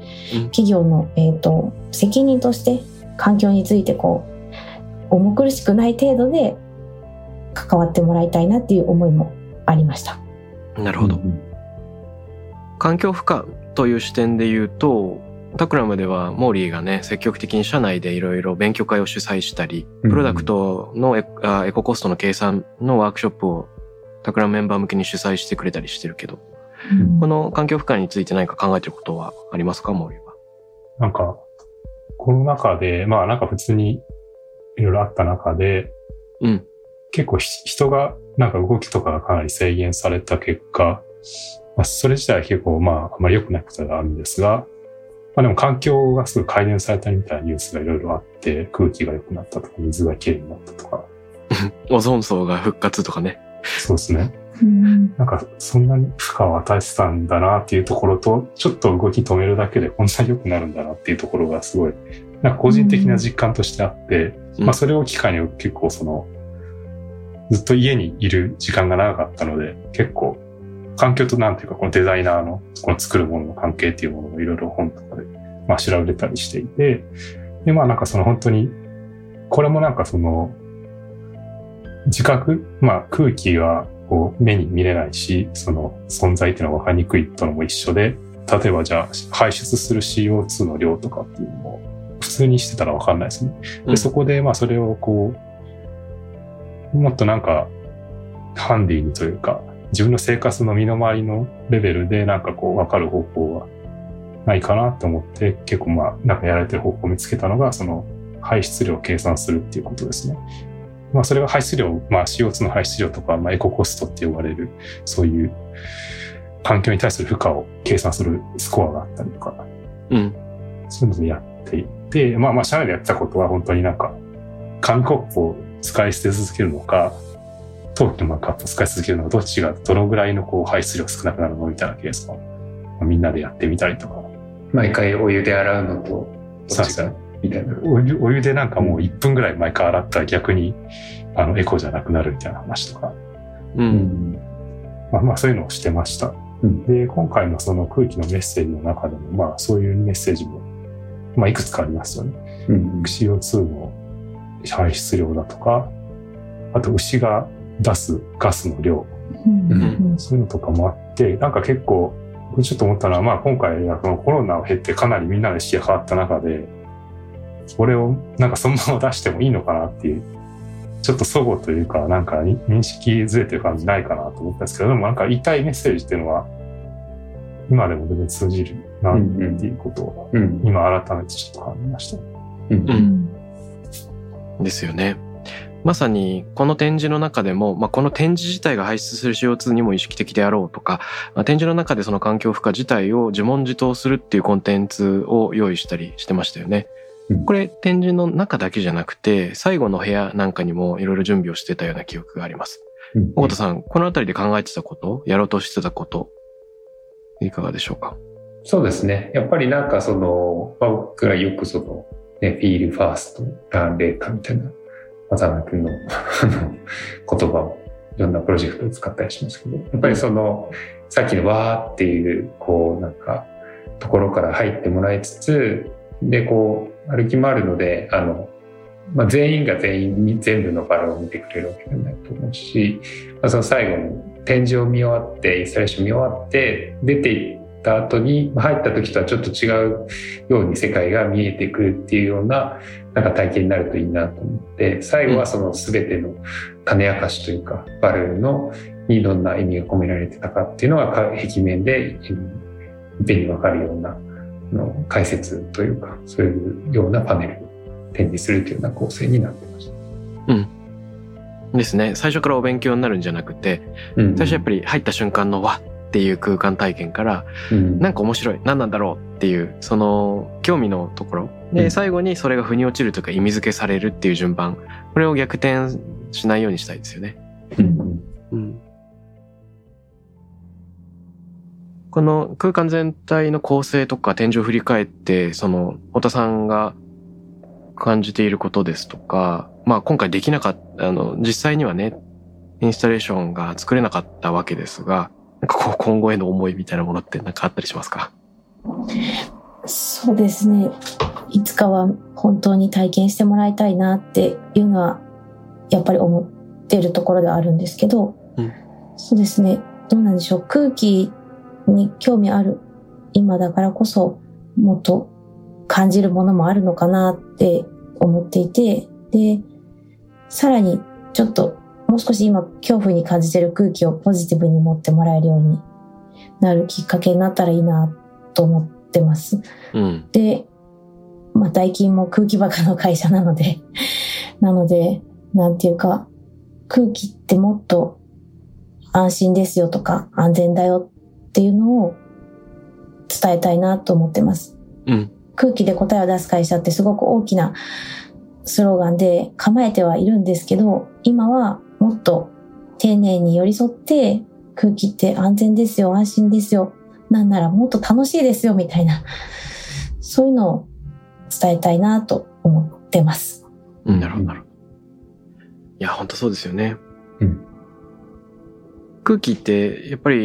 企業の、えーと、責任として環境についてこう重苦しくない程度で関わってもらいたいなっていう思いもありました。 なるほど。うん、環境負荷という視点で言うと、タクラムではモーリーがね、積極的に社内でいろいろ勉強会を主催したり、プロダクトの エ, あエココストの計算のワークショップをタクラムメンバー向けに主催してくれたりしてるけど、うん、この環境負荷について何か考えてることはありますか、モーリーは？ なんかこの中で、まあなんか普通にいろいろあった中で、うん、結構人がなんか動きとかがかなり制限された結果、まあ、それ自体は結構まああまり良くないことがあるんですが、まあでも環境がすごい改善されたみたいなニュースがいろいろあって、空気が良くなったとか、水がきれいになったとか。 オゾン層が復活とかね。 そうですね。うん、なんかそんなに負荷を与えてたんだなっていうところと、ちょっと動き止めるだけでこんなに良くなるんだなっていうところがすごい、なんか個人的な実感としてあって、うん、まあそれを機会に結構その、ずっと家にいる時間が長かったので、結構環境となんていうか、このデザイナーの、この作るものの関係っていうものもいろいろ本とかで、まあ調べたりしていて、で、まあなんかその本当に、これもなんかその、自覚、まあ空気がこう目に見れないし、その存在っていうのが分かりにくいとのも一緒で、例えばじゃあ排出する シーオーツー の量とかっていうのも普通にしてたら分かんないですね。で、うん、そこでまあそれをこう、もっとなんかハンディにというか、自分の生活の身の回りのレベルでなんかこう分かる方法はないかなと思って、結構まあなんかやられてる方法を見つけたのが、その排出量を計算するっていうことですね。まあそれが排出量、まあ シーオーツー の排出量とか、まあエココストって呼ばれる、そういう環境に対する負荷を計算するスコアがあったりとか、 うん。 そういうのでやっていて、まあまあ社内でやってたことは本当になんか、紙コップを使い捨て続けるのか、陶器のマグカップを使い続けるのか、どっちがどのぐらいのこう排出量少なくなるのみたいなケースを、まあ、みんなでやってみたりとか。 毎回お湯で洗うのと、どっちがみたいな。 お湯、お湯でなんかもういっぷんぐらい毎回洗ったら逆に、あの、エコじゃなくなるみたいな話とか。 うん。 まあまあそういうのをしてました。うん、で、今回のその空気のメッセージの中でも、まあそういうメッセージも、まあいくつかありますよね。うん、シーオーツー の排出量だとか、あと牛が出すガスの量、うんうん、そういうのとかもあって、なんか結構、ちょっと思ったのは、まあ今回このコロナを経てかなりみんなの意識が変わった中で、これをなんかそのまま出してもいいのかなっていう、ちょっと齟齬というか、なんか認識ずれてる感じないかなと思ったんですけど、でもなんか言いたいメッセージっていうのは、今でも全然通じるなっていうことを、うんうん、今改めてちょっと感じました。 うんうんですよね。まさにこの展示の中でも、まあ、この展示自体が排出する シーオーツー にも意識的であろうとか、まあ、展示の中でその環境負荷自体を自問自答するっていうコンテンツを用意したりしてましたよね。うん、これ展示の中だけじゃなくて、最後の部屋なんかにもいろいろ準備をしてたような記憶があります。うん、尾形さん、このあたりで考えてたこと、やろうとしてたこと、いかがでしょうか？ そうですね。やっぱりなんかその、僕らよくその、ね、フィールファースト、ランレーターみたいな、渡辺君の言葉をいろんなプロジェクトで使ったりしますけど、やっぱりその、さっきのわーっていう、こうなんか、ところから入ってもらいつつ、で、こう、歩き回るので、あの、まあ、全員が全員に全部のバラを見てくれるわけではないと思うし、まあ、その最後に展示を見終わって、インスタレーション見終わって、出ていった後に、入った時とはちょっと違うように世界が見えてくるっていうような、なんか体験になるといいなと思って、最後はその全ての種明かしというか、バルーンのにどんな意味が込められてたかっていうのが壁面でいっぺんに分かるようなの解説というか、そういうようなパネルを展示するというような構成になってました。 うん。ですね。最初からお勉強になるんじゃなくて、うん、最初やっぱり入った瞬間のわっていう空間体験から、うん、なんか面白い、何なんだろうっていう、その興味のところで、最後にそれが腑に落ちるというか意味付けされるっていう順番、これを逆転しないようにしたいですよね。うんうん、この空間全体の構成とか展示を振り返って、その太田さんが感じていることですとか、まあ今回できなかった、あの実際にはね、インスタレーションが作れなかったわけですが、なんかこう今後への思いみたいなものって何かあったりしますか？ そうですね。いつかは本当に体験してもらいたいなっていうのはやっぱり思っているところではあるんですけど、うん、そうですね。どうなんでしょう。空気に興味ある今だからこそもっと感じるものもあるのかなって思っていて、で、さらにちょっともう少し今恐怖に感じている空気をポジティブに持ってもらえるようになるきっかけになったらいいなと思ってます。うん、で、まあダイキンも空気バカの会社なので、なので、なんていうか、空気ってもっと安心ですよとか安全だよっていうのを伝えたいなと思ってます。うん、空気で答えを出す会社ってすごく大きなスローガンで構えてはいるんですけど、今はもっと丁寧に寄り添って空気って安全ですよ、安心ですよ、なんならもっと楽しいですよみたいな、そういうのを伝えたいなと思ってます。 うん、なるほどなるほど。いや本当そうですよね。うん、空気ってやっぱり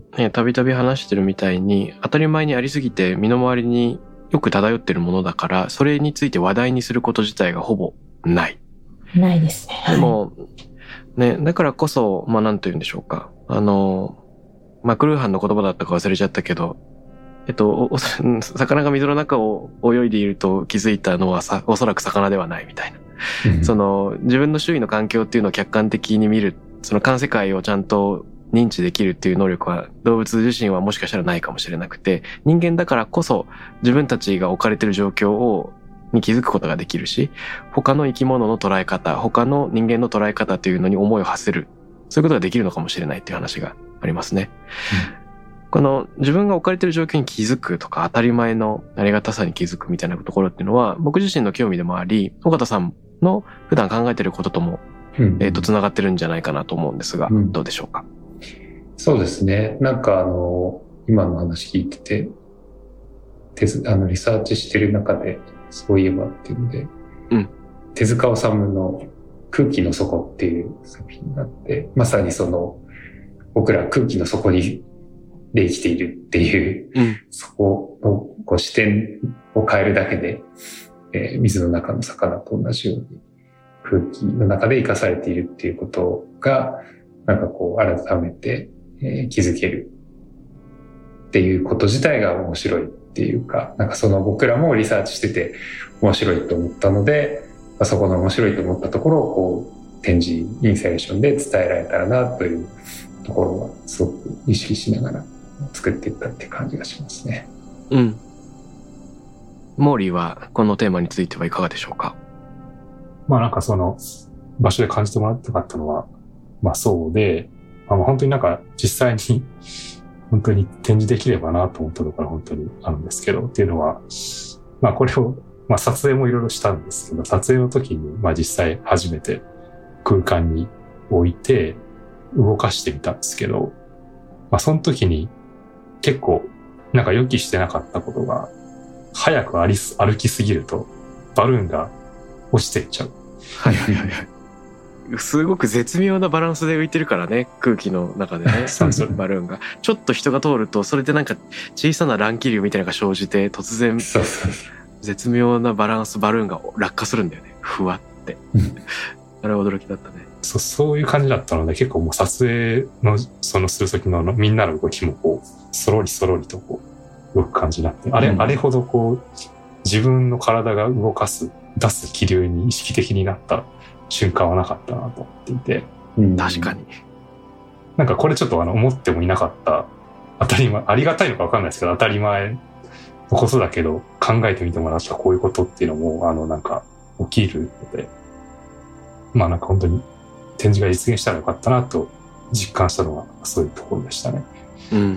たびたび話してるみたいに当たり前にありすぎて身の回りによく漂ってるものだから、それについて話題にすること自体がほぼない。 ないですね。 でも、ね、だからこそ、まあなんと言うんでしょうか。あの、マクルーハンの言葉だったか忘れちゃったけど、えっと、魚が水の中を泳いでいると気づいたのはさ、おそらく魚ではないみたいな。その、自分の周囲の環境っていうのを客観的に見る、その環世界をちゃんと認知できるっていう能力は動物自身はもしかしたらないかもしれなくて、人間だからこそ自分たちが置かれている状況をに気づくことができるし、他の生き物の捉え方、他の人間の捉え方というのに思いを馳せる、そういうことができるのかもしれないっていう話がありますね。うん、この自分が置かれている状況に気づくとか当たり前のありがたさに気づくみたいなところっていうのは僕自身の興味でもあり、尾形さんの普段考えていることとも、うん、えっとつながってるんじゃないかなと思うんですが、うん、どうでしょうか。 そうですね。なんかあの今の話聞いてて、あのリサーチしてる中でそういえばっていうので、うん、手塚治虫の空気の底っていう作品があって、まさにその僕ら空気の底にで生きているっていう、うん、そこのこう視点を変えるだけで、えー、水の中の魚と同じように空気の中で生かされているっていうことがなんかこう改めて、えー、気づけるっていうこと自体が面白いっていうか、なんかその僕らもリサーチしてて面白いと思ったので、そこの面白いと思ったところをこう展示インスタレーションで伝えられたらなというところはすごく意識しながら作っていったっていう感じがしますね。 うん。モーリーはこのテーマについてはいかがでしょうか。 まあなんかその場所で感じてもらいたかったのはまあそうで、まあ、本当になんか実際に本当に展示できればなと思ったところが本当にあるんですけど、っていうのはまあこれをまあ撮影もいろいろしたんですけど、撮影の時にまあ実際初めて空間に置いて動かしてみたんですけど、まあその時に結構なんか予期してなかったことが、早く歩きすぎるとバルーンが落ちてっちゃう。 はいはいはいはい。すごく絶妙なバランスで浮いてるからね、空気の中でね、バルーンが。ちょっと人が通ると、それでなんか小さな乱気流みたいなのが生じて、突然、 そうそうそう、 絶妙なバランスバルーンが落下するんだよね。ふわって。あれは驚きだったね。 そう、そういう感じだったので、結構もう撮影の、そのする時のみんなの動きもこう、そろりそろりとこう、動く感じになって、あれ、うん、あれほどこう、自分の体が動かす、出す気流に意識的になった瞬間はなかったなと思っていて。 うん、確かに。 なんかこれちょっとあの、思ってもいなかった、当たり前、ありがたいのか分かんないですけど、当たり前のことだけど、考えてみてもらったこういうことっていうのも、あの、なんか、起きるので、まあなんか本当に展示が実現したらよかったなと実感したのがそういうところでしたね。うん。うん、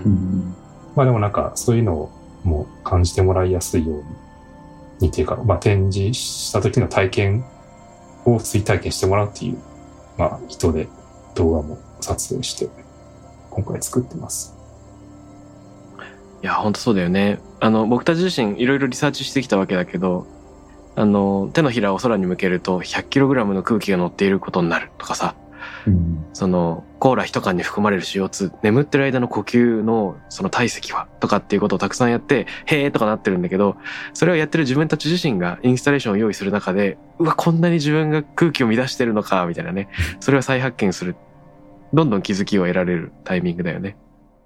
まあでもなんかそういうのをもう感じてもらいやすいように、にっていうか、まあ展示した時の体験を追体験してもらうっていう、まあ意図で動画も撮影して、今回作ってます。 いや、本当そうだよね。あの、僕たち自身いろいろリサーチしてきたわけだけど、あの、手のひらを空に向けると ひゃくキログラム の空気が乗っていることになるとかさ、うん、その、コーラ一缶に含まれる シーオーツー、眠ってる間の呼吸のその体積はとかっていうことをたくさんやって、へーとかなってるんだけど、それをやってる自分たち自身がインスタレーションを用意する中で、うわ、こんなに自分が空気を乱してるのか、みたいなね。それを再発見する。どんどん気づきを得られるタイミングだよね。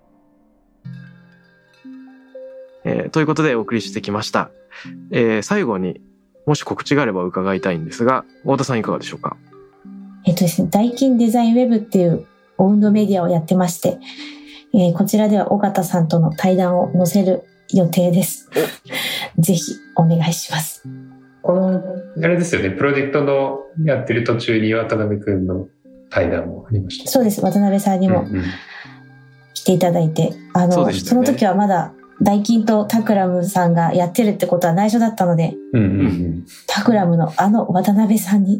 えー、ということでお送りしてきました。えー、最後に、もし告知があれば伺いたいんですが、太田さんいかがでしょうか。 えっとですね、ダイキンデザインウェブっていうオウンドメディアをやってまして、えー、こちらでは尾形さんとの対談を載せる予定です。ぜひお願いします。 この、あれですよね、プロジェクトのやってる途中に渡辺くんの対談もありました。 そうです、渡辺さんにも来ていただいて、うんうん、あの、そ, ね、その時はまだダイキンとタクラムさんがやってるってことは内緒だったので、うんうんうん、タクラムのあの渡辺さんに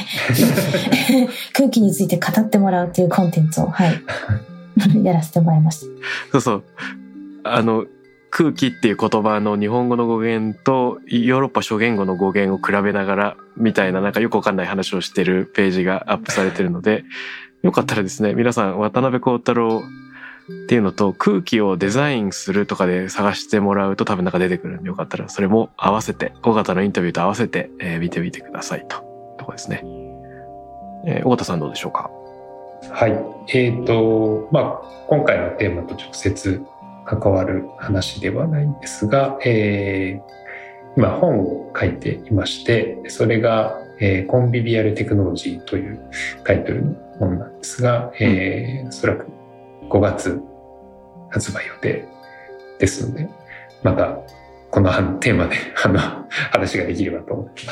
空気について語ってもらうっていうコンテンツを、はい、やらせてもらいました。 そうそう。あの、空気っていう言葉の日本語の語源とヨーロッパ諸言語の語源を比べながらみたいななんかよくわかんない話をしてるページがアップされてるので、よかったらですね、皆さん渡辺幸太郎っていうのと、空気をデザインするとかで探してもらうと多分なんか出てくるんで、よかったらそれも合わせて、尾形のインタビューと合わせて、えー、見てみてくださいととこですね。えー、尾形さんどうでしょうか？ はい。えっと、まあ、今回のテーマと直接関わる話ではないんですが、えー、今本を書いていまして、それが、えー、コンビビアルテクノロジーというタイトルの本なんですが、えー、おそらくごがつ発売予定ですので、またこのテーマであの話ができればと思います。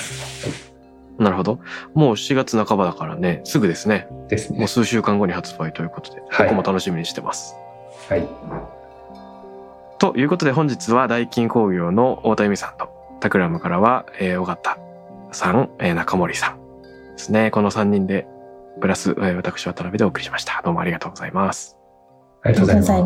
なるほど。もうしがつなかばだからね、すぐですね。 ですね。 もう数週間後に発売ということで、 はい、 僕も楽しみにしてます。 はい。 ということで本日はダイキン工業の太田由美さんと、タクラムからは、えー、尾形さん、えー、中森さんですね。このさんにんで、プラス、えー、私渡辺でお送りしました。どうもありがとうございます。 ありがとうございます。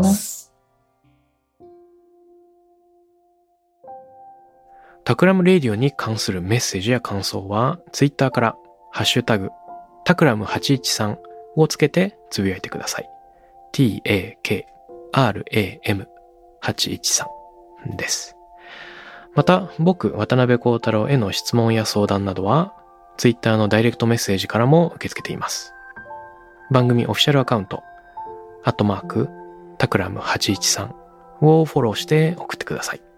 タクラムレディオに関するメッセージや感想は、ツイッターから、ハッシュタグ、タクラムはちいちさんをつけてつぶやいてください。タクラムはちいちさん です。また、僕、渡辺幸太郎への質問や相談などは、ツイッターのダイレクトメッセージからも受け付けています。番組オフィシャルアカウント、アットマーク、タクラムはちいちさんをフォローして送ってください。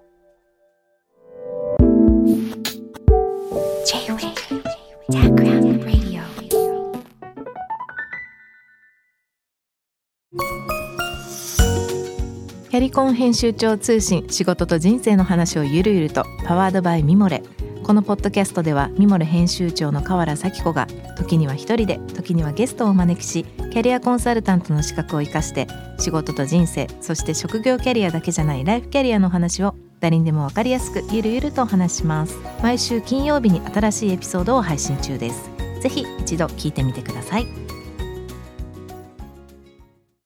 キャリコン編集長通信、仕事と人生の話をゆるゆると、パワードバイミモレ。このポッドキャストではミモレ編集長の河原咲子が時には一人で、時にはゲストをお招きし、キャリアコンサルタントの資格を生かして仕事と人生、そして職業キャリアだけじゃないライフキャリアの話を誰にでも分かりやすくゆるゆるとお話します。毎週金曜日に新しいエピソードを配信中です。ぜひ一度聞いてみてください。